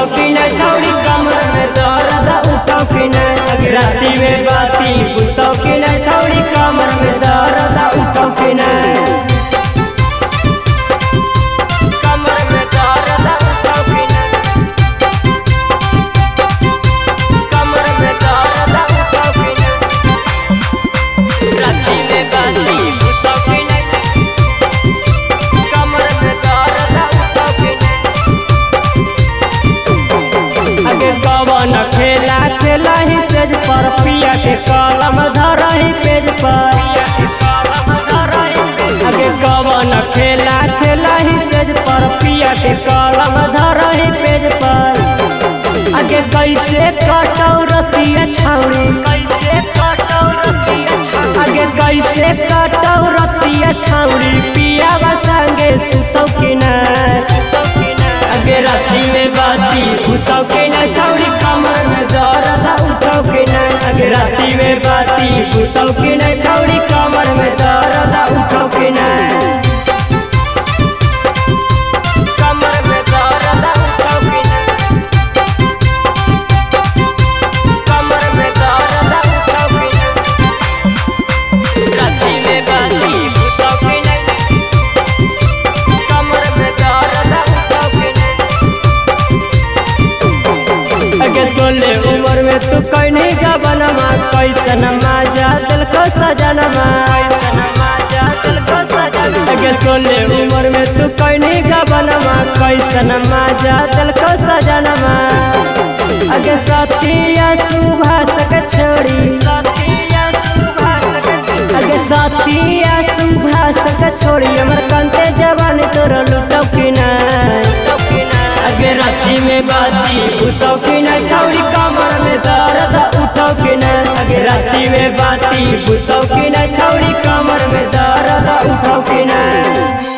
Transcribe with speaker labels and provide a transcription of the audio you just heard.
Speaker 1: उठाओ कि न छौड़ी कमर में दर्द उठाओ कि न राती में बाती उठाओ कि न छौड़ी कमर में दर्द उठाओ कि न कमर में दर्द उठाओ कि न कमर में दर्द उठाओ कि न राती में बाती उठाओ कि न कमर में दर्द उठाओ कि न अगे कवन खेला खेला ही सेज पर पिया के कलम धरही पेज पर अगे कवन खेला खेला ही सेज पर पिया के कलम धरही पेज पर अगे कैसे कटौ रतिया छौड़ी कैसे कटौ रतिया अगे कैसे कटौ रतिया छौड़ी पिया संगे सुतौ कि न अगे राती में बाती उठाओ कि न छौड़ी कमर में दर्द उठाओ कि न अगे राती में बाती उठाओ कि न छौड़ी कमर में दर्द उठाओ कि न कमर में दर्द उठाओ कि न कमर में दर्द उठाओ कि न राती में बाती उठाओ कि न कमर में दर्द उठाओ कि न अगे 16 उम्र में तू कैनी का बनमा कैसन माजा दिल को सजनमा अगे 16 उम्र में तू कैनी का बनमा कैसन माजा दिल को सजनमा अगे साथिया सुभाष के छोड़ी अगे साथिया सुभाष के छोड़ी हमर कंते जवानी तोर लुटौ कि न अगे राती में बाती उठाओ कि न छौड़ी कमर में दर्द उठाओ कि न अगे राती में बाती उठाओ कि न छौड़ी कमर में दर्द उठाओ कि न।